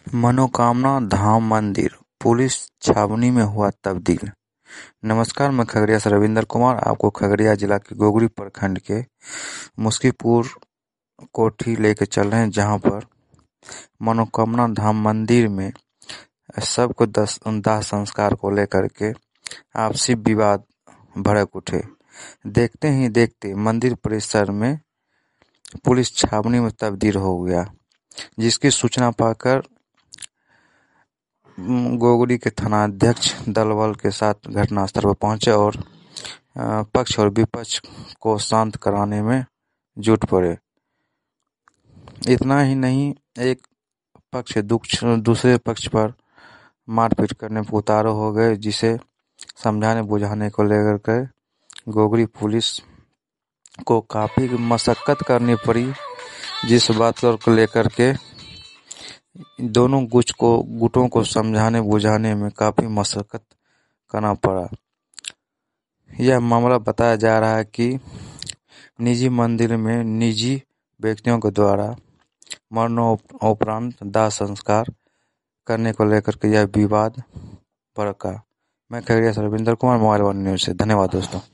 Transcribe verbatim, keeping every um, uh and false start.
मनोकामना धाम मंदिर पुलिस छावनी में हुआ तब्दील। नमस्कार, मैं खगड़िया से रविंदर कुमार आपको खगड़िया जिला के गोगरी प्रखंड के मुस्कीपुर कोठी लेके चल रहे हैं, जहां पर मनोकामना धाम मंदिर में सबको दस दाह संस्कार को लेकर के आपसी विवाद भड़क उठे। देखते ही देखते मंदिर परिसर में पुलिस छावनी में तब्दील हो गया, जिसकी सूचना पाकर गोगरी के थानाध्यक्ष दलबल के साथ घटनास्थल पर पहुंचे और पक्ष और विपक्ष को शांत कराने में जुट पड़े। इतना ही नहीं, एक पक्ष दूसरे पक्ष पर मारपीट करने पर उतारू हो गए, जिसे समझाने बुझाने को लेकर के गोगरी पुलिस को काफी मशक्कत करनी पड़ी, जिस बात को लेकर के दोनों गुट को गुटों को समझाने बुझाने में काफी मशक्कत करना पड़ा। यह मामला बताया जा रहा है कि निजी मंदिर में निजी व्यक्तियों के द्वारा मरणोपरांत दाह संस्कार करने को लेकर के यह विवाद भड़का। मैं खगड़िया से Ravinder Kumar, mobile one news से। धन्यवाद दोस्तों।